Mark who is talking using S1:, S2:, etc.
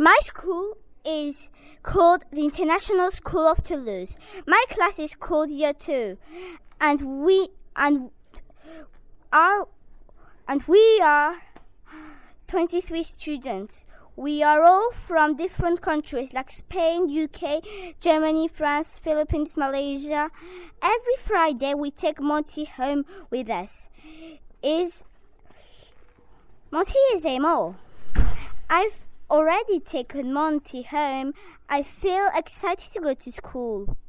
S1: My school is called the International School of Toulouse. My class is called Year 2, and we are 23 students. We are all from different countries like Spain, UK, Germany, France, Philippines, Malaysia. Every Friday we take Monty home with us. Monty is a mole. I've already taken Monty home. I feel excited to go to school.